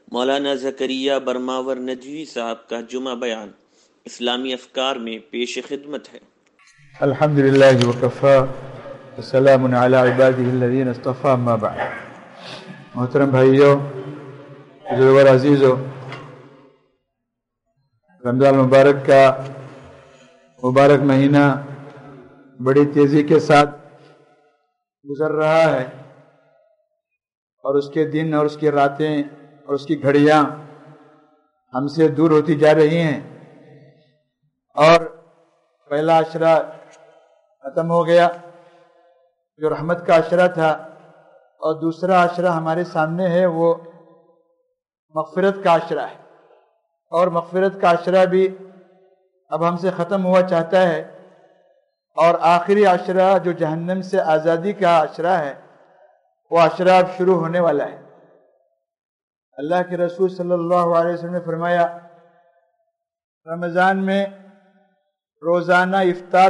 مولانا زکریا برماور ندوی صاحب کا جمعہ بیان اسلامی افکار میں پیش خدمت ہے۔ الحمدللہ وکفا وسلام علی عبادہ الذین اصطفی اما بعد۔ محترم بھائیوں، بزرگوار عزیزوں، رمضان مبارک کا مبارک مہینہ بڑی تیزی کے ساتھ گزر رہا ہے، اور اس کے دن اور اس کی راتیں اور اس کی گھڑیاں ہم سے دور ہوتی جا رہی ہیں، اور پہلا عشرہ ختم ہو گیا جو رحمت کا عشرہ تھا، اور دوسرا عشرہ ہمارے سامنے ہے وہ مغفرت کا عشرہ ہے، اور مغفرت کا عشرہ بھی اب ہم سے ختم ہوا چاہتا ہے، اور آخری عشرہ جو جہنم سے آزادی کا عشرہ ہے وہ عشرہ اب شروع ہونے والا ہے۔ اللہ کے رسول صلی اللہ علیہ وسلم نے فرمایا، رمضان میں روزانہ افطار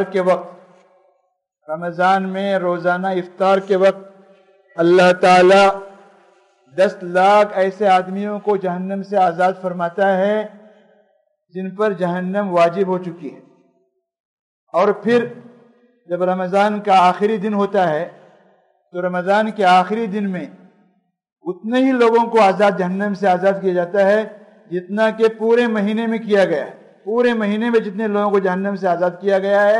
کے وقت اللہ تعالی 10 لاکھ ایسے آدمیوں کو جہنم سے آزاد فرماتا ہے جن پر جہنم واجب ہو چکی ہے، اور پھر جب رمضان کا آخری دن ہوتا ہے تو رمضان کے آخری دن میں اتنے ہی لوگوں کو جہنم سے آزاد کیا جاتا ہے جتنا کہ پورے مہینے میں کیا گیا ہے۔ پورے مہینے میں جتنے لوگوں کو جہنم سے آزاد کیا گیا ہے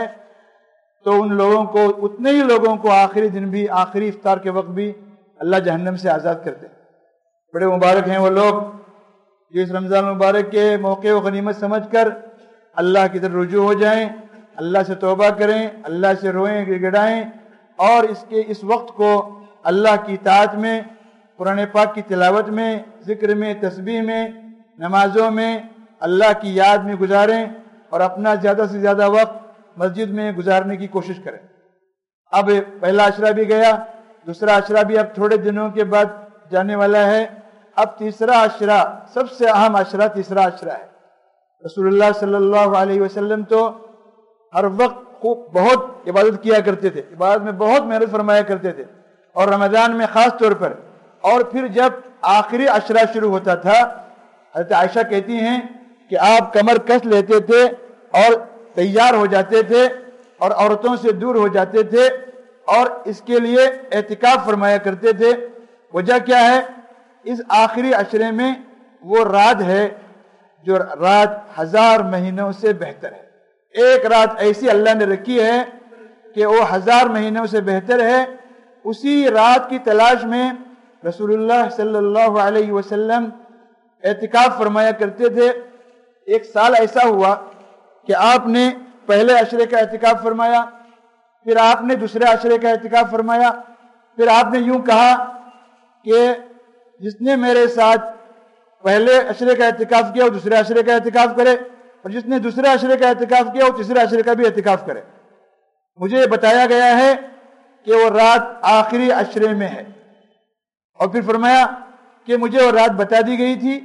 تو ان لوگوں کو اتنے ہی لوگوں کو آخری دن بھی، آخری افطار کے وقت بھی اللہ جہنم سے آزاد کرتے ہیں۔ بڑے مبارک ہیں وہ لوگ جو اس رمضان مبارک کے موقع و غنیمت سمجھ کر اللہ کی طرف رجوع ہو جائیں، اللہ سے توبہ کریں، اللہ سے روئیں گڑگڑائیں، اور اس وقت کو اللہ کی اطاعت میں، قرآن پاک کی تلاوت میں، ذکر میں، تسبیح میں، نمازوں میں، اللہ کی یاد میں گزاریں، اور اپنا زیادہ سے زیادہ وقت مسجد میں گزارنے کی کوشش کریں۔ اب پہلا عشرہ بھی گیا، دوسرا عشرہ بھی اب تھوڑے دنوں کے بعد جانے والا ہے، اب تیسرا عشرہ، سب سے اہم عشرہ تیسرا عشرہ ہے۔ رسول اللہ صلی اللہ علیہ وسلم تو ہر وقت بہت عبادت کیا کرتے تھے، عبادت میں بہت محنت فرمایا کرتے تھے، اور رمضان میں خاص طور پر۔ اور پھر جب آخری عشرہ شروع ہوتا تھا، حضرت عائشہ کہتی ہیں کہ آپ کمر کس لیتے تھے اور تیار ہو جاتے تھے اور عورتوں سے دور ہو جاتے تھے، اور اس کے لیے اعتکاف فرمایا کرتے تھے۔ وجہ کیا ہے؟ اس آخری عشرے میں وہ رات ہے جو رات 1000 مہینوں سے بہتر ہے۔ ایک رات ایسی اللہ نے رکھی ہے کہ وہ 1000 مہینوں سے بہتر ہے۔ اسی رات کی تلاش میں رسول اللہ صلی اللہ علیہ وسلم اعتکاف فرمایا کرتے تھے۔ ایک سال ایسا ہوا کہ آپ نے پہلے عشرے کا اعتکاف فرمایا، پھر آپ نے دوسرے عشرے کا اعتکاف فرمایا، پھر آپ نے یوں کہا کہ جس نے میرے ساتھ پہلے عشرے کا اعتکاف کیا وہ دوسرے عشرے کا اعتکاف کرے، اور جس نے دوسرے عشرے کا اعتکاف کیا وہ تیسرے عشرے کا بھی اعتکاف کرے۔ مجھے بتایا گیا ہے کہ وہ رات آخری عشرے میں ہے، اور پھر فرمایا کہ مجھے وہ رات بتا دی گئی تھی،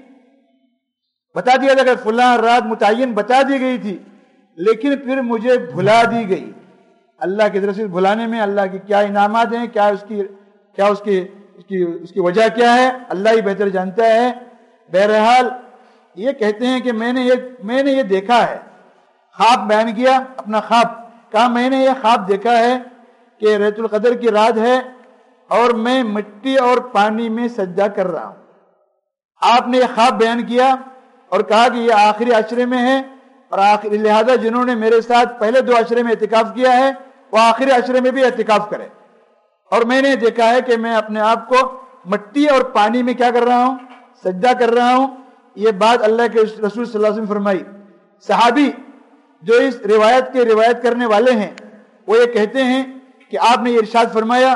بتا دیا تھا کہ فلاں رات متعین بتا دی گئی تھی، لیکن پھر مجھے بھلا دی گئی۔ اللہ کی طرف سے بھلانے میں اللہ کی کیا انعامات ہیں، اس کی وجہ کیا ہے، اللہ ہی بہتر جانتا ہے۔ بہرحال یہ کہتے ہیں کہ میں نے یہ دیکھا ہے، خواب بیان کیا اپنا خواب، کہا میں نے یہ خواب دیکھا ہے کہ لیلۃ القدر کی رات ہے اور میں مٹی اور پانی میں سجدہ کر رہا ہوں۔ آپ نے یہ خواب بیان کیا اور کہا کہ یہ آخری عشرے میں ہے، اور لہذا جنہوں نے میرے ساتھ پہلے 2 عشرے میں اعتکاف کیا ہے وہ آخری عشرے میں بھی اعتکاف کرے۔ اور میں نے دیکھا ہے کہ میں اپنے آپ کو مٹی اور پانی میں کیا کر رہا ہوں، سجدہ کر رہا ہوں۔ یہ بات اللہ کے رسول صلی اللہ علیہ وسلم فرمائی۔ صحابی جو اس روایت کے روایت کرنے والے ہیں وہ یہ کہتے ہیں کہ آپ نے یہ ارشاد فرمایا،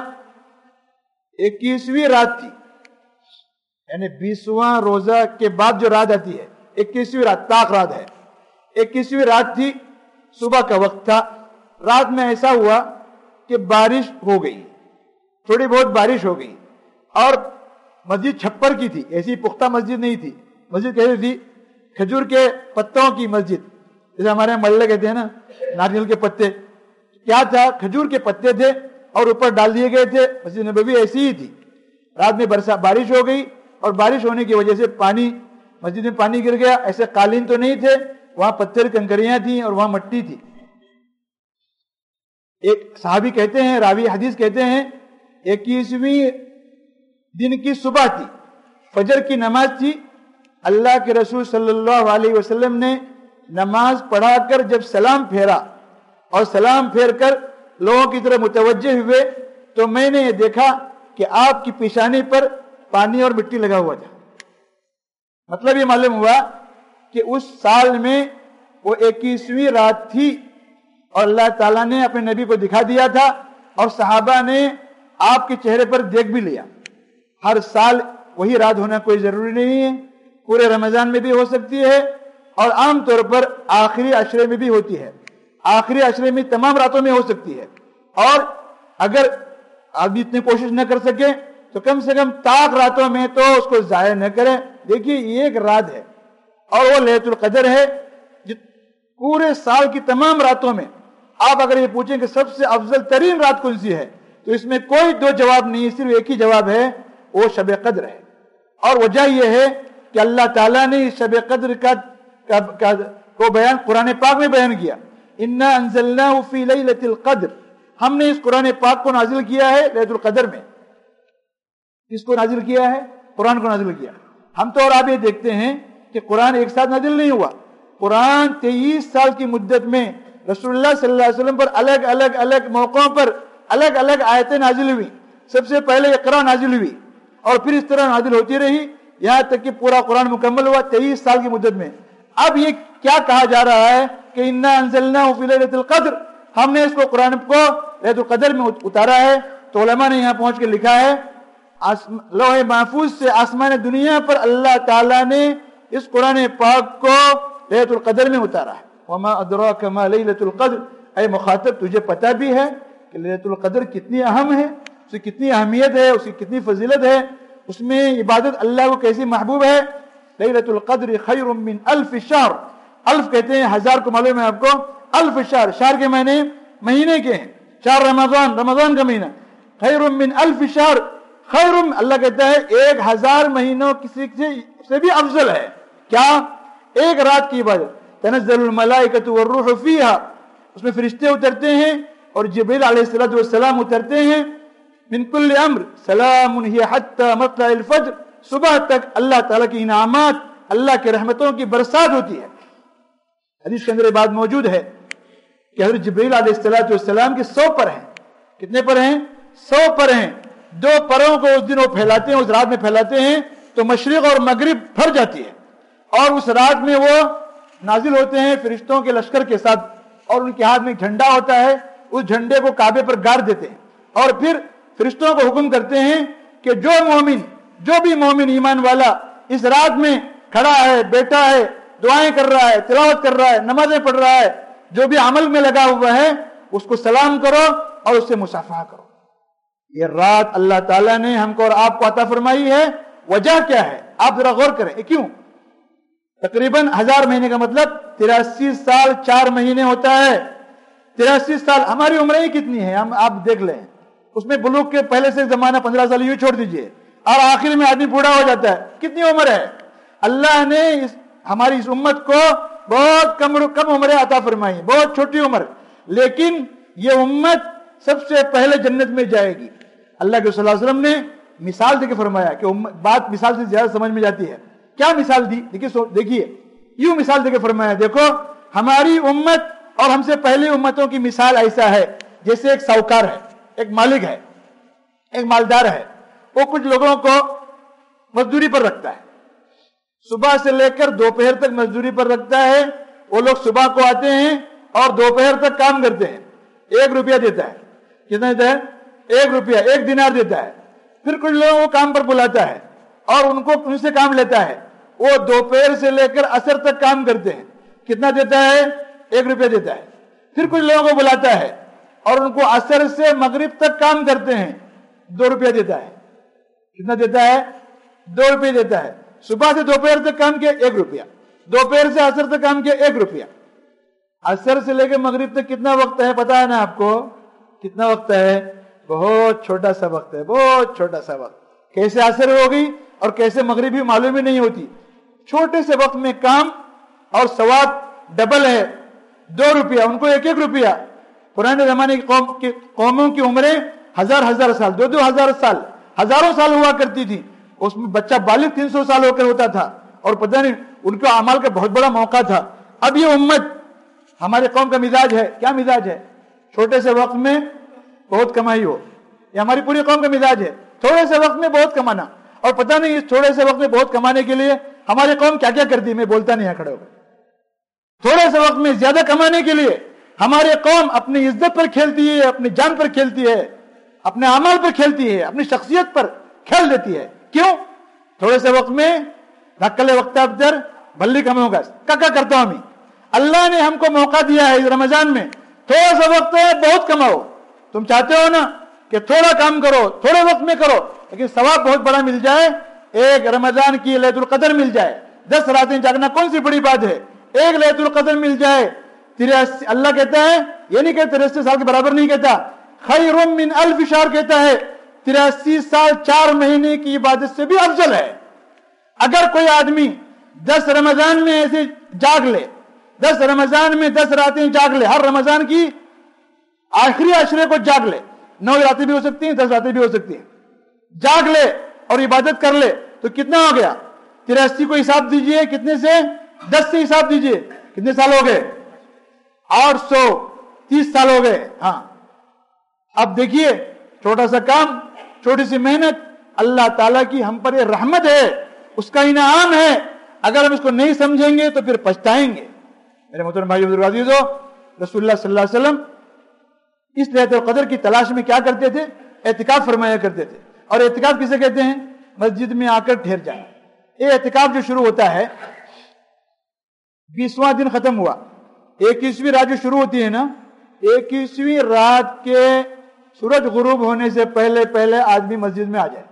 21ویں رات تھی، یعنی 20واں روزہ کے بعد جو رات آتی ہے، 21ویں رات طاق رات ہے، 21ویں رات تھی، صبح کا وقت تھا۔ رات میں ایسا ہوا کہ بارش ہو گئی، تھوڑی بہت بارش ہو گئی، اور مسجد چھپر کی تھی، ایسی پختہ مسجد نہیں تھی۔ مسجد کیسی تھی؟ کھجور کے پتوں کی مسجد، جیسے ہمارے یہاں ملے کہتے ہیں نا، ناریل کے پتے۔ کیا تھا؟ کھجور کے پتے تھے اور اوپر ڈال دیے گئے تھے۔ مسجد نبوی ایسی ہی تھی۔ رات میں بارش ہو گئی اور بارش ہونے کی وجہ سے پانی مسجد میں پانی گر گیا. ایسے قالین تو نہیں تھے, وہاں پتھر کنکریاں تھیں اور وہاں مٹی تھی. ایک صحابی کہتے ہیں, راوی حدیث کہتے ہیں 21ویں دن کی صبح تھی, فجر کی نماز تھی. اللہ کے رسول صلی اللہ علیہ وسلم نے نماز پڑھا کر جب سلام پھیرا اور سلام پھیر کر لوگوں کی طرف متوجہ ہوئے تو میں نے یہ دیکھا کہ آپ کی پیشانی پر پانی اور مٹی لگا ہوا تھا. مطلب یہ معلوم ہوا کہ اس سال میں وہ 21ویں رات تھی اور اللہ تعالیٰ نے اپنے نبی کو دکھا دیا تھا اور صحابہ نے آپ کے چہرے پر دیکھ بھی لیا. ہر سال وہی رات ہونا کوئی ضروری نہیں ہے, پورے رمضان میں بھی ہو سکتی ہے اور عام طور پر آخری عشرے میں بھی ہوتی ہے. آخری عشرے میں تمام راتوں میں ہو سکتی ہے. اور اگر آدمی اتنی کوشش نہ کر سکے تو کم سے کم طاق راتوں میں تو اس کو ضائع نہ کرے. دیکھیے یہ ایک رات ہے اور وہ لیلۃ القدر ہے. پورے سال کی تمام راتوں میں آپ اگر یہ پوچھیں کہ سب سے افضل ترین رات کون سی ہے تو اس میں کوئی دو جواب نہیں, صرف ایک ہی جواب ہے, وہ شب قدر ہے. اور وجہ یہ ہے کہ اللہ تعالیٰ نے اس شب قدر کو بیان قرآن پاک میں بیان کیا. انا انزلناہ فی لیلۃ القدر, ہم نے اس قرآن پاک کو نازل کیا ہے لیلۃ القدر میں. اس کو نازل کیا ہے, قرآن کو نازل کیا. ہم تو اور آپ یہ دیکھتے ہیں کہ قرآن ایک ساتھ نازل نہیں ہوا. قرآن 23 سال کی مدت میں رسول اللہ صلی اللہ علیہ وسلم پر الگ موقعوں پر الگ الگ آیتیں نازل ہوئی. سب سے پہلے اقرا نازل ہوئی اور پھر اس طرح نازل ہوتی رہی یہاں تک کہ پورا قرآن مکمل ہوا 23 سال کی مدت میں. اب یہ کیا کہا جا رہا ہے کہ انا انزلناہ فی لیلۃ القدر, ہم نے اس کو قرآن کو لیلۃ القدر میں اتارا ہے. تو علماء نے یہاں پہنچ کے لکھا ہے لوح محفوظ سے آسمان دنیا پر اللہ تعالیٰ نے اس قرآن پاک کو لیلۃ القدر میں اتارا ہے. وما ادراک ما لیلۃ القدر, اے مخاطب تجھے پتہ بھی ہے کہ لیلۃ القدر کتنی اہم ہے, اس کی کتنی اہمیت ہے, اس کی کتنی فضیلت ہے, اس میں عبادت اللہ کو کیسی محبوب ہے. لیلۃ القدر خیر من الف شہر, الف کہتے ہیں ہزار کو معلوم ہے آپ کو, الف شہر, شہر کے معنی مہینے کے ہیں. شہر رمضان, رمضان کا مہینہ, خیر من الف شہر, خیر اللہ کہتا ہے 1000 مہینوں کسی سے بھی افضل ہے. کیا؟ ایک رات کی عبادت. تنزل الملائکۃ والروح فیہا, اس میں فرشتے اترتے ہیں اور جبریل علیہ السلام اترتے ہیں. من کل امر سلام ہی حتی مطلع الفجر, صبح تک اللہ تعالیٰ کی انعامات, اللہ کی رحمتوں کی برسات ہوتی ہے. حدیث کے اندر یہ بات موجود ہے کہ حضرت جبریل علیہ السلام کے 100 پر ہیں. کتنے پر ہیں؟ 100 پر ہیں. 2 پروں کو اس دن وہ پھیلاتے ہیں, اس رات میں پھیلاتے ہیں تو مشرق اور مغرب بھر جاتی ہے. اور اس رات میں وہ نازل ہوتے ہیں فرشتوں کے لشکر کے ساتھ اور ان کے ہاتھ میں جھنڈا ہوتا ہے, اس جھنڈے کو کعبے پر گاڑ دیتے ہیں اور پھر فرشتوں کو حکم کرتے ہیں کہ جو بھی مومن ایمان والا اس رات میں کھڑا ہے, بیٹھا ہے, دعائیں کر رہا ہے, تلاوت کر رہا ہے, نمازیں پڑھ رہا ہے, جو بھی عمل میں لگا ہوا ہے اس کو سلام کرو اور اس سے مصافحہ کرو. یہ رات اللہ تعالیٰ نے ہم کو اور آپ کو عطا فرمائی ہے. وجہ کیا ہے آپ ذرا غور کریں. کیوں؟ تقریباً 1000 مہینے کا مطلب 83 سال 4 مہینے ہوتا ہے. 83 سال, ہماری عمریں ہی کتنی ہیں ہم آپ دیکھ لیں. اس میں بلوغ کے پہلے سے زمانہ 15 سال یوں چھوڑ دیجئے اور آخر میں آدمی بوڑھا ہو جاتا ہے. کتنی عمر ہے؟ اللہ نے ہماری اس امت کو بہت کم عمریں عطا فرمائی, بہت چھوٹی عمر, لیکن یہ امت سب سے پہلے جنت میں جائے گی. اللہ کے صلی اللہ علیہ وسلم نے مثال دے کے فرمایا کہ بات مثال سے زیادہ سمجھ میں جاتی ہے. کیا مثال دی؟ دیکھیے یوں مثال دے کے فرمایا, دیکھو ہماری امت اور ہم سے پہلی امتوں کی مثال ایسا ہے جیسے ایک ساہوکار ہے, ایک مالک ہے, ایک مالدار ہے. وہ کچھ لوگوں کو مزدوری پر رکھتا ہے, صبح سے لے کر دوپہر تک مزدوری پر رکھتا ہے. وہ لوگ صبح کو آتے ہیں اور دوپہر تک کام کرتے ہیں. 1 روپیہ دیتا ہے. کتنا دیتا ہے؟ 1 روپیہ, 1 دینار دیتا ہے. پھر کچھ لوگوں کو کام پر بلاتا ہے اور ان سے کام لیتا ہے. وہ دوپہر سے لے کر عصر تک کام کرتے ہیں. کتنا دیتا ہے؟ 1 روپیہ دیتا ہے. پھر کچھ لوگوں کو بلاتا ہے اور ان کو عصر سے مغرب تک کام کرتے ہیں. 2 روپیہ دیتا ہے. کتنا دیتا ہے؟ 2 روپیہ دیتا ہے. صبح سے دوپہر تک کام کیا 1 روپیہ, دوپہر سے عصر تک کام کیا 1 روپیہ. عصر سے لے کے مغرب تک کتنا وقت ہے پتا ہے نا آپ کو؟ کتنا وقت ہے؟ بہت چھوٹا سا وقت ہے, بہت چھوٹا سا وقت. کیسے عصر ہو گئی؟ اور کیسے مغرب بھی معلوم ہی نہیں ہوتی. چھوٹے سے وقت میں کام اور ثواب ڈبل ہے. 2 روپیہ ان کو 1 روپیہ. پرانے زمانے کی قوموں کی عمریں 1000 سال 2000 سال ہزاروں سال ہوا کرتی تھی. اس میں بچہ بالغ 300 سال ہو کر ہوتا تھا اور پتہ نہیں ان کے اعمال کا بہت بڑا موقع تھا. اب یہ امت ہمارے قوم کا مزاج ہے. کیا مزاج ہے؟ چھوٹے سے وقت میں بہت کمائی ہو. یہ ہماری پوری قوم کا مزاج ہے. تھوڑے سے وقت میں بہت کمانا. اور پتہ نہیں اس تھوڑے سے وقت میں بہت کمانے کے لیے ہماری قوم کیا کیا کرتی ہے. میں بولتا نہیں ہے کھڑے ہو کر. تھوڑے سے وقت میں زیادہ کمانے کے لیے ہماری قوم اپنی عزت پر کھیلتی ہے, اپنی جان پر کھیلتی ہے, اپنے اعمال پر کھیلتی ہے, اپنی شخصیت پر کھیل دیتی ہے. کیوں؟ تھوڑے سے وقت میں دھکلے وقت ابدر بلی کم ہوگا کا کرتا ہوں. اللہ نے ہم کو موقع دیا ہے اس رمضان میں. تھوڑا سا وقت ہے, بہت کماؤ. تم چاہتے ہو نا کہ تھوڑا کام کرو, تھوڑے وقت میں کرو, لیکن ثواب بہت بڑا مل جائے. ایک رمضان کی لیلۃ القدر مل جائے. 10 راتیں جاگنا کون سی بڑی بات ہے. ایک لیلۃ القدر مل جائے. 83 اللہ کہتا ہے, یہ نہیں کہ 83 سال کے برابر نہیں کہتا, خیر من 1000 شہر کہتا ہے. 83 سال 4 مہینے کی عبادت سے بھی افضل ہے. اگر کوئی آدمی 10 رمضان میں ایسے جاگ لے, 10 رمضان میں 10 راتیں جاگ لے, ہر رمضان کی آخری عشرے کو جاگ لے, 9 راتیں بھی ہو سکتی ہیں, 10 راتیں بھی ہو سکتی ہیں, جاگ لے اور عبادت کر لے تو کتنا ہو گیا. 83 کو حساب دیجئے, کتنے سے؟ 10 سے حساب دیجئے, کتنے سال ہو گئے؟ 830 سال ہو گئے. ہاں, اب دیکھیے چھوٹا سا کام, چھوٹی سی محنت, اللہ تعالیٰ کی ہم پر یہ رحمت ہے, اس کا انعام ہے. اگر ہم اس کو نہیں سمجھیں گے تو پھر پچھتائیں گے. میرے محترم بھائیو بزرگو عزیزو, رسول اللہ صلی اللہ علیہ وسلم اس لیلۃ القدر کی تلاش میں کیا کرتے تھے؟ اعتکاف فرمایا کرتے تھے. اور اعتکاف کسے کہتے ہیں؟ مسجد میں آ کر ٹھہر جائیں. یہ اعتکاف جو شروع ہوتا ہے 20واں دن ختم ہوا, 21ویں رات جو شروع ہوتی ہے نا, 21ویں رات کے سورج غروب ہونے سے پہلے پہلے آدمی مسجد میں آ جائے.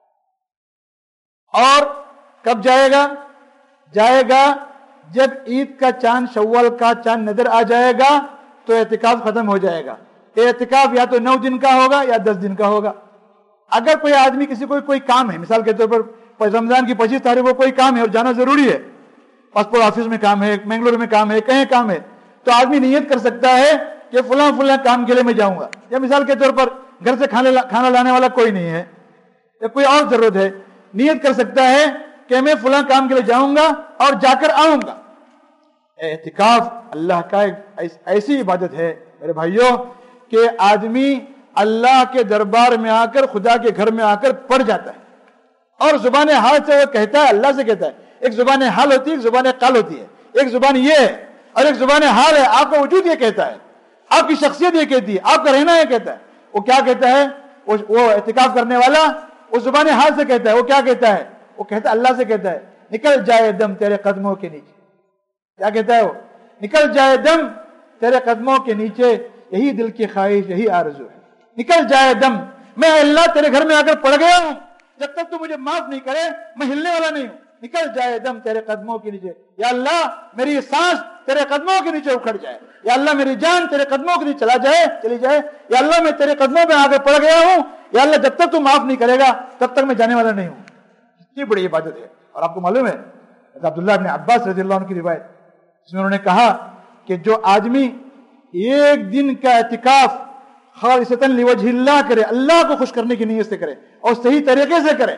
اور کب جائے گا؟ جائے گا جب عید کا چاند, شوال کا چاند نظر آ جائے گا تو اعتکاف ختم ہو جائے گا. اعتکاف یا تو 9 دن کا ہوگا یا 10 دن کا ہوگا. اگر کوئی آدمی کسی کو کوئی کام ہے, مثال کے طور پر رمضان کی 25 تاریخ کو کوئی کام ہے اور جانا ضروری ہے, پاسپورٹ آفس میں کام ہے, منگلور میں کام ہے, کہیں کام ہے, تو آدمی نیت کر سکتا ہے کہ فلاں کام کے لیے میں جاؤں گا. یا مثال کے طور پر گھر سے کھانا لانے والا کوئی نہیں ہے یا کوئی اور ضرورت ہے, نیت کر سکتا ہے کہ میں فلاں کام کے لیے جاؤں گا اور جا کر آؤں گا. اعتکاف اللہ کا ایسی عبادت ہے میرے بھائیوں کہ آدمی اللہ کے دربار میں آ کر, خدا کے گھر میں آ کر پڑ جاتا ہے اور زبان حال سے وہ کہتا ہے, اللہ سے کہتا ہے. ایک زبان حال ہوتی ہے, ایک زبان قال ہوتی ہے. ایک زبان یہ ہے اور ایک زبان حال ہے. آپ کا وجود یہ کہتا ہے, آپ کی شخصیت یہ کہتی ہے, آپ کا رہنا یہ کہتا ہے. وہ کیا کہتا ہے؟ وہ اعتکاف کرنے والا اس زبان حال سے کہتا ہے. وہ کیا کہتا ہے؟ وہ کہتا ہے, اللہ سے کہتا ہے, نکل جائے دم تیرے قدموں کے نیچے. کیا کہتا ہے وہ؟ نکل جائے دم تیرے قدموں کے نیچے, یہی دل کی خواہش, یہی آرزو ہے. نکل جائے دم, میں اللہ تیرے گھر میں آ کر پڑ گیا ہوں, جب تک تو مجھے معاف نہیں کرے میں ہلنے والا نہیں ہوں. نکل جائے دم تیرے قدموں کے نیچے, یا اللہ میری سانس تیرے قدموں کے نیچے اکھڑ جائے, یا اللہ میری جان تیرے قدموں کے نیچے چلی جائے, یا اللہ میں تیرے قدموں میں آگے پڑ گیا ہوں, یا اللہ جب تک تو معاف نہیں کرے گا تب تک میں جانے والا نہیں ہوں. اتنی بڑی عبادت ہے. اور آپ کو معلوم ہے عبداللہ بن عباس رضی اللہ عنہ کی روایت, جس میں انہوں نے کہا کہ جو آدمی 1 دن کا اعتکاف خالصتاً لوجہ اللہ کرے, اللہ کو خوش کرنے کی نیت سے کرے اور صحیح طریقے سے کرے,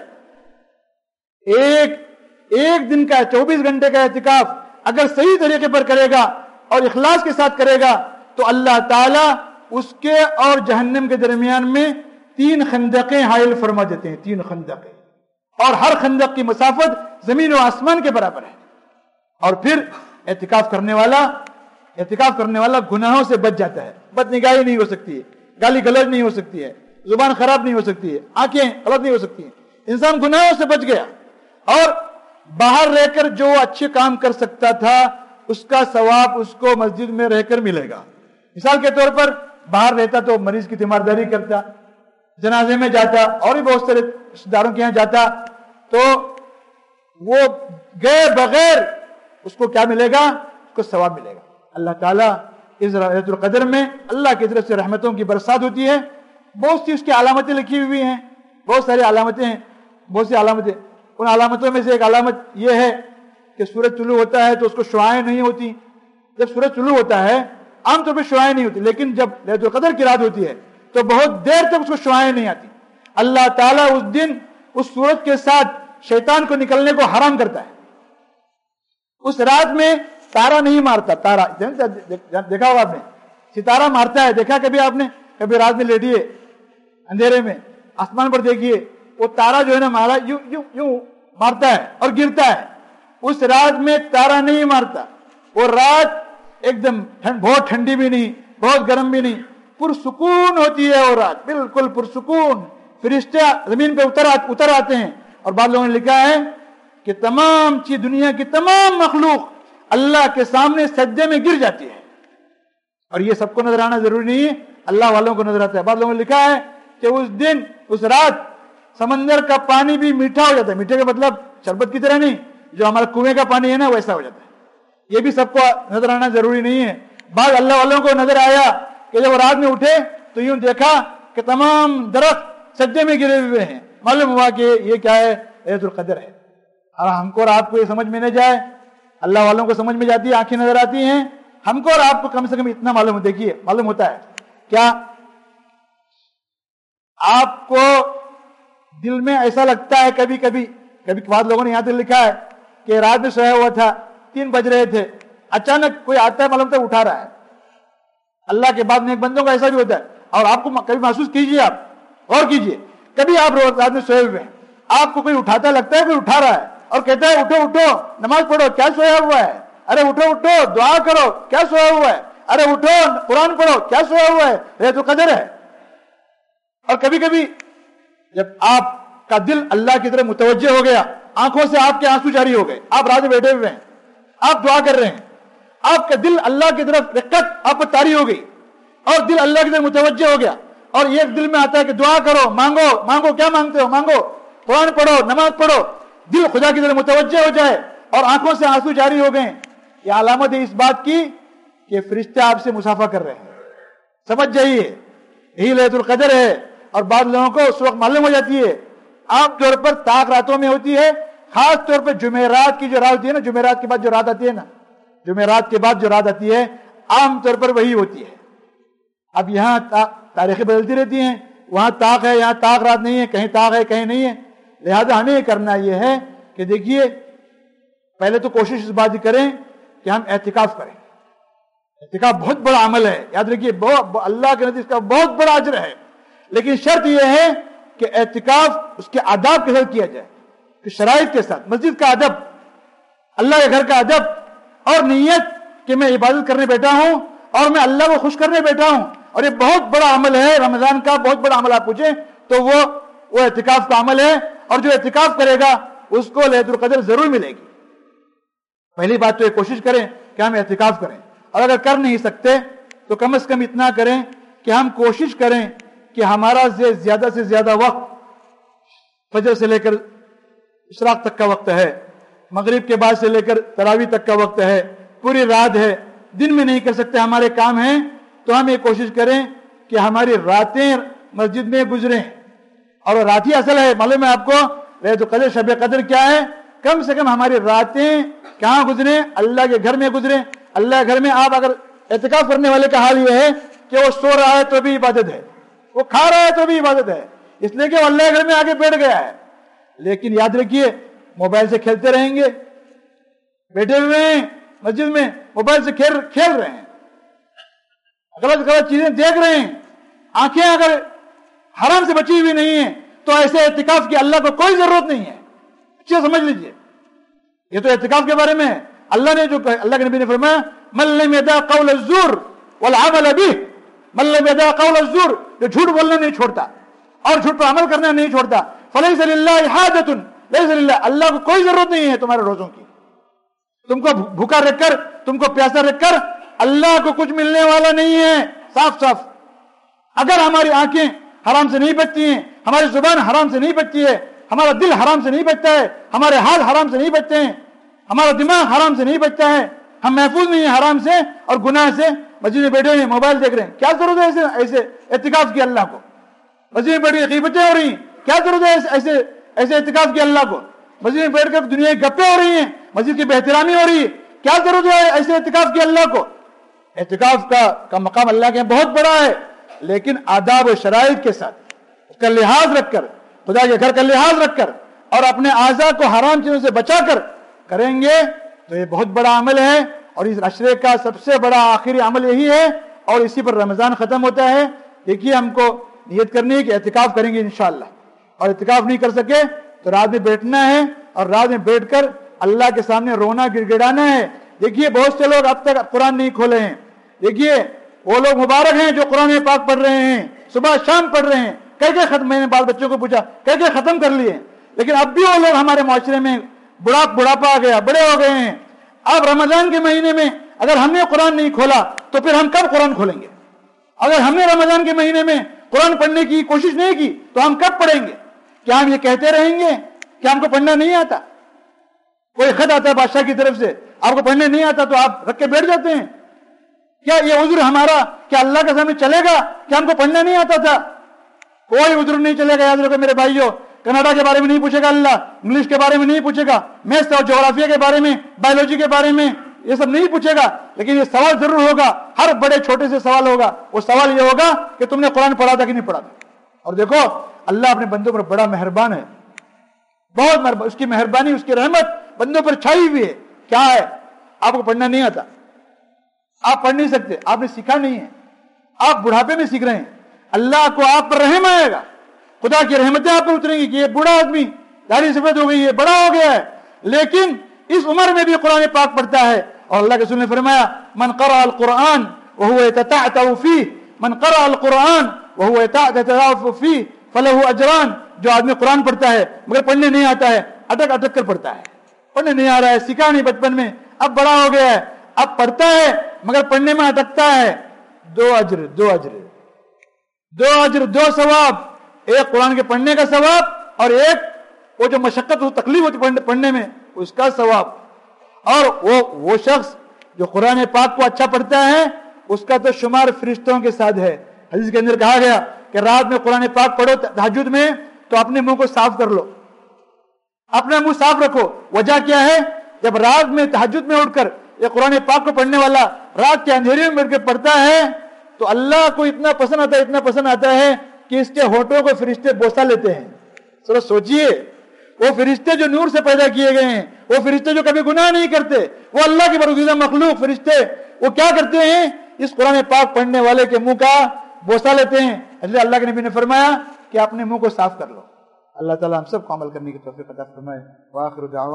ایک دن کا 24 گھنٹے کا اعتکاف اگر صحیح طریقے پر کرے گا اور اخلاص کے ساتھ کرے گا تو اللہ تعالیٰ اس کے اور جہنم کے درمیان میں 3 خندقیں حائل فرما دیتے ہیں. 3 خندقیں, اور ہر خندق کی مسافت زمین و آسمان کے برابر ہے. اور پھر اعتکاف کرنے والا گناہوں سے بچ جاتا ہے. بد نگاہی نہیں ہو سکتی ہے, گالی گلوچ نہیں ہو سکتی ہے, زبان خراب نہیں ہو سکتی ہے, آنکھیں غلط نہیں ہو سکتی ہیں. انسان گناہوں سے بچ گیا اور باہر رہ کر جو اچھے کام کر سکتا تھا اس کا ثواب اس کو مسجد میں رہ کر ملے گا. مثال کے طور پر باہر رہتا تو مریض کی تیمارداری کرتا, جنازے میں جاتا, اور بھی بہت سارے رشتہ داروں کے یہاں جاتا, تو وہ گئے بغیر اس کو کیا ملے گا؟ اس کو ثواب ملے گا. اللہ تعالیٰ اس لیلۃ القدر میں اللہ کی طرف سے رحمتوں کی برسات ہوتی ہے. بہت سی اس کی علامتیں لکھی ہوئی ہیں, بہت ساری علامتیں ہیں, بہت سی علامتیں. ان علامتوں میں سے ایک علامت یہ ہے کہ سورج طلوع ہوتا ہے تو اس کو شعاعیں نہیں ہوتی. جب سورج طلوع ہوتا ہے عام طور پہ شعاعیں نہیں ہوتی، لیکن جب لیلۃ القدر کی رات ہوتی ہے تو بہت دیر تک اس کو شعاعیں نہیں آتی. اللہ تعالیٰ اس دن اس سورج کے ساتھ شیطان کو نکلنے کو حرام کرتا ہے. اس رات میں تارا نہیں مارتا. تارا دیکھا ہوگا آپ نے، ستارہ مارتا ہے، دیکھا کبھی آپ نے؟ کبھی رات میں لیٹیے اندھیرے میں آسمان پر دیکھیے، وہ تارا جو ہے نا مارا یوں یوں یوں مارتا ہے اور گرتا ہے. اس رات میں تارا نہیں مارتا. وہ رات ایک دم بہت ٹھنڈی بھی نہیں، بہت گرم بھی نہیں، پرسکون ہوتی ہے. وہ رات بالکل پرسکون. فرشتے زمین پہ اتر آتے ہیں. اور بعض لوگوں نے لکھا ہے کہ تمام چیز، دنیا کی تمام مخلوق اللہ کے سامنے سجدے میں گر جاتی ہے. اور یہ سب کو نظر آنا ضروری نہیں ہے، اللہ والوں کو نظر آتا ہے. بعض لوگوں نے لکھا ہے کہ اس دن اس رات سمندر کا پانی بھی میٹھا ہو جاتا ہے. میٹھے کا مطلب شربت کی طرح نہیں، جو ہمارا کنویں کا پانی ہے نا ویسا ہو جاتا ہے. یہ بھی سب کو نظر آنا ضروری نہیں ہے. بعض اللہ والوں کو نظر آیا کہ جب رات میں اٹھے تو یوں دیکھا کہ تمام درخت سجدے میں گرے ہوئے ہیں. معلوم ہوا کہ یہ کیا ہے؟ لیلۃ القدر ہے. اور ہم کو اور آپ کو یہ سمجھ میں نہ جائے، اللہ والوں کو سمجھ میں جاتی ہے، آنکھیں نظر آتی ہیں. ہم کو اور آپ کو کم سے کم اتنا معلوم دیکھیے معلوم ہوتا ہے کیا آپ کو دل میں ایسا لگتا ہے کبھی کبھی بعض لوگوں نے یہاں تک لکھا ہے کہ رات میں سویا ہوا تھا، 3 بج رہے تھے، اچانک کوئی آتا ہے معلوم ہوتا ہے اٹھا رہا ہے. اللہ کے بعد نیک بندوں کا ایسا بھی ہوتا ہے. اور آپ کو کبھی محسوس کیجئے، آپ غور کیجئے، کبھی آپ رات میں سوئے ہوئے ہیں، آپ کو کوئی اٹھاتا لگتا ہے، کوئی اٹھا رہا ہے اور کہتا ہے اٹھو اٹھو نماز پڑھو. کیا سویا ہوا ہے؟ ارے اٹھو اٹھو دعا کرو. کیا سویا ہوا ہے؟ ارے اٹھو قرآن پڑھو. کیا سویا ہوا ہے؟ لیلۃ القدر ہے. اور کبھی کبھی جب آپ کا دل اللہ کی طرف متوجہ ہو گیا، آنکھوں سے آپ کے آنسو جاری ہو گئے، آپ رات میں بیٹھے ہوئے ہیں، آپ دعا کر رہے ہیں، آپ کا دل اللہ کی طرف رقت آپ پر طاری ہو گئی اور دل اللہ کی طرف متوجہ ہو گیا. اور یہ دل میں آتا ہے کہ دعا کرو، مانگو مانگو. کیا مانگتے ہو؟ مانگو، قرآن پڑھو، نماز پڑھو. دل خدا کی طرف متوجہ ہو جائے اور آنکھوں سے آنسو جاری ہو گئے. یہ علامت ہے اس بات کی کہ فرشتے آپ سے مصافحہ کر رہے ہیں. سمجھ جائیے یہی لیلۃ القدر ہے. اور بعض لوگوں کو اس وقت معلوم ہو جاتی ہے. عام طور پر طاق راتوں میں ہوتی ہے، خاص طور پر جمعرات کی جو رات ہوتی ہے نا، جمعرات کے بعد جو رات آتی ہے نا، جمعرات کے بعد جو رات آتی ہے عام طور پر وہی ہوتی ہے. اب یہاں تاریخیں بدلتی رہتی ہیں، وہاں طاق ہے، یہاں طاق رات نہیں ہے، کہیں طاق ہے کہیں نہیں ہے. لہذا ہمیں یہ کرنا یہ ہے کہ دیکھیے پہلے تو کوشش اس بات کی کریں کہ ہم اعتکاف کریں. اعتکاف بہت بڑا عمل ہے، یاد رکھیے، اللہ کے نزدیک کا بہت بڑا اجر ہے. لیکن شرط یہ ہے کہ اعتکاف اس کے آداب کے ساتھ کیا جائے، کہ شرائط کے ساتھ. مسجد کا ادب، اللہ کے گھر کا ادب، اور نیت کہ میں عبادت کرنے بیٹھا ہوں اور میں اللہ کو خوش کرنے بیٹھا ہوں. اور یہ بہت بڑا عمل ہے، رمضان کا بہت بڑا عمل. آپ پوچھیں تو وہ اعتکاف کا عمل ہے. اور جو اعتکاف کرے گا اس کو لیلۃ القدر ضرور ملے گی. پہلی بات تو یہ کوشش کریں کہ ہم اعتکاف کریں. اور اگر کر نہیں سکتے تو کم از کم اتنا کریں کہ ہم کوشش کریں کہ ہمارا زیادہ سے زیادہ وقت فجر سے لے کر اشراق تک کا وقت ہے، مغرب کے بعد سے لے کر تراویح تک کا وقت ہے، پوری رات ہے. دن میں نہیں کر سکتے، ہمارے کام ہیں، تو ہم یہ کوشش کریں کہ ہماری راتیں مسجد میں گزریں. اور رات ہی اصل ہے. معلوم ہے آپ کو لیلۃ القدر، شب قدر کیا ہے؟ کم سے کم ہماری راتیں کہاں گزریں؟ اللہ کے گھر میں گزریں. اللہ کے گھر میں آپ اگر اعتکاف کرنے والے کا حال یہ ہے کہ وہ سو رہا ہے تو بھی عبادت ہے، وہ کھا رہا ہے تو بھی عبادت ہے، اس لیے کہ وہ اللہ کے گھر میں آگے بیٹھ گیا ہے. لیکن یاد رکھیے موبائل سے کھیلتے رہیں گے، بیٹھے ہوئے ہیں مسجد میں موبائل سے کھیل رہے ہیں، غلط چیزیں دیکھ رہے ہیں، آنکھیں اگر حرام سے بچی ہوئی نہیں ہیں تو ایسے اعتکاف کی اللہ کو کوئی ضرورت نہیں ہے. اچھا سمجھ لیجئے، یہ تو اعتکاف کے بارے میں ہے. اللہ نے جو اللہ کے نبی نے فرمایا من لم يدع قول الزور والعمل به، من لم يدع قول الزور، جو جھوٹ بولنا نہیں چھوڑتا اور جھوٹ پر عمل کرنا نہیں چھوڑتا، فليس لله حاجة، ليس لله، اللہ کو کوئی ضرورت نہیں ہے تمہارے روزوں کی. تم کو بھوکا رکھ کر، تم کو پیاسا رکھ کر اللہ کو کچھ ملنے والا نہیں ہے. صاف صاف اگر ہماری آنکھیں حرام سے نہیں بچتی ہیں، ہماری زبان حرام سے نہیں بچتی ہے، ہمارا دل حرام سے نہیں بچتا ہے، ہمارے حال حرام سے نہیں بچتے ہیں، ہمارا دماغ حرام سے نہیں بچتا ہے، ہم محفوظ نہیں ہیں حرام سے اور گناہ سے، مسجد میں بیٹھے ہوئے موبائل دیکھ رہے ہیں، کیا ضرورت ہے ایسے اعتکاف کی اللہ کو؟ مسجد میں بیٹھے غیبتیں ہو رہی ہیں، کیا ضرورت ہے ایسے اعتکاف کی اللہ کو؟ مسجد میں بیٹھ کر دنیا کی گپیں ہو رہی ہیں, مسجد کی بہترامی ہو رہی ہے. کیا ضرورت ہے ایسے اعتکاف کی اللہ کو؟ اعتکاف کا مقام اللہ کے بہت بڑا ہے, لیکن آداب و شرائط کے ساتھ, اس کا لحاظ رکھ کر, خدا کے گھر کا لحاظ رکھ کر, اور اپنے اعضاء کو حرام چیزوں سے بچا کر کریں گے تو یہ بہت بڑا عمل ہے. اور اس عشرے کا سب سے بڑا آخری عمل یہی ہے, اور اسی پر رمضان ختم ہوتا ہے. دیکھیے ہم کو نیت کرنی ہے کہ اعتکاف کریں گے انشاءاللہ, اور اعتکاف نہیں کر سکے تو رات میں بیٹھنا ہے, اور رات میں بیٹھ کر اللہ کے سامنے رونا گڑ گڑانا ہے. دیکھیے بہت سے لوگ اب تک قرآن نہیں کھولے ہیں. دیکھیے وہ لوگ مبارک ہیں جو قرآن پاک پڑھ رہے ہیں, صبح شام پڑھ رہے ہیں, کئی ختم, میں نے بال بچوں کو پوچھا کئی ختم کر لیے, لیکن اب بھی وہ لوگ ہمارے معاشرے میں بڑھاپا آ گیا, بڑے ہو گئے ہیں. اب رمضان کے مہینے میں اگر ہم نے قرآن نہیں کھولا تو پھر ہم کب قرآن کھولیں گے؟ اگر ہم نے رمضان کے مہینے میں قرآن پڑھنے کی کوشش نہیں کی تو ہم کب پڑھیں گے؟ کیا ہم یہ کہتے رہیں گے کہ ہم کو پڑھنا نہیں آتا؟ کوئی خط آتا ہے بادشاہ کی طرف سے, آپ کو پڑھنے نہیں آتا تو آپ رکھ کے بیٹھ جاتے ہیں. کیا یہ عذر ہمارا کیا اللہ کے سامنے چلے گا کہ ہم کو پڑھنا نہیں آتا تھا؟ کوئی عذر نہیں چلے گا. یاد رکھو میرے بھائیوں, کینیڈا کے بارے میں نہیں پوچھے گا اللہ, انگلش کے بارے میں نہیں پوچھے گا, میتھس اور جغرافیہ کے بارے میں, بایولوجی کے بارے میں, یہ سب نہیں پوچھے گا. لیکن یہ سوال ضرور ہوگا, ہر بڑے چھوٹے سے سوال ہوگا. وہ سوال یہ ہوگا کہ تم نے قرآن پڑھا تھا کہ نہیں پڑھا تھا. اور دیکھو اللہ اپنے بندوں پر بڑا مہربان ہے, بہت مہربان. اس کی مہربانی, اس کی رحمت بندوں پر چھائی ہوئی ہے. کیا ہے؟ آپ کو پڑھنا نہیں آتا, آپ پڑھ نہیں سکتے, آپ نے سیکھا نہیں ہے, آپ بڑھاپے میں سیکھ رہے ہیں. اللہ کو آپ پر رحم آئے گا, خدا کی رحمتیں آپ پر اتریں گی کہ یہ بوڑھا آدمی داڑھی سفید ہو گئی ہے, بڑا ہو گیا ہے, لیکن اس عمر میں بھی قرآن پاک پڑھتا ہے. اور اللہ کے رسول نے فرمایا من قرأ القرآن وهو يتتعتع فيه, من قرأ القرآن وهو يتتعتع فيه فله اجران. جو آدمی قرآن پڑھتا ہے مگر پڑھنے نہیں آتا ہے, اٹک اٹک کر پڑھتا ہے, پڑھنے نہیں آ رہا ہے, سیکھا نہیں بچپن میں, اب بڑا ہو گیا ہے, اب پڑھتا ہے مگر پڑھنے میں اٹکتا ہے, دو اجر, دو اجر, دو اجر, دو ثواب. ایک قرآن کے پڑھنے کا ثواب, اور ایک وہ جو مشقت و تکلیف ہوتی پڑھنے میں اس کا ثواب. اور وہ شخص جو قرآن پاک کو اچھا پڑھتا ہے اس کا تو شمار فرشتوں کے ساتھ ہے. حدیث کے اندر کہا گیا کہ رات میں قرآن پاک پڑھو تہجد میں تو اپنے منہ کو صاف کر لو, اپنا منہ صاف رکھو. وجہ کیا ہے؟ جب رات میں تہجد میں اٹھ کر یہ قرآن پاک کو پڑھنے والا رات کے اندھیرے میں بیٹھ کے پڑھتا ہے تو اللہ کو اتنا پسند آتا ہے, اتنا پسند آتا ہے کہ اس کے ہونٹوں کو فرشتے بوسہ لیتے ہیں. ذرا سوچئے, وہ فرشتے جو نور سے پیدا کیے گئے ہیں, وہ فرشتے جو کبھی گناہ نہیں کرتے, وہ اللہ کی برگزیدہ مخلوق فرشتے, وہ کیا کرتے ہیں؟ اس قرآن پاک پڑھنے والے کے منہ کا بوسہ لیتے ہیں. اس لیے اللہ کے نبی نے فرمایا کہ اپنے منہ کو صاف کر لو. اللہ تعالیٰ ہم سب کو عمل کرنے کی توفیق عطا فرمائے. وآخر دعوانا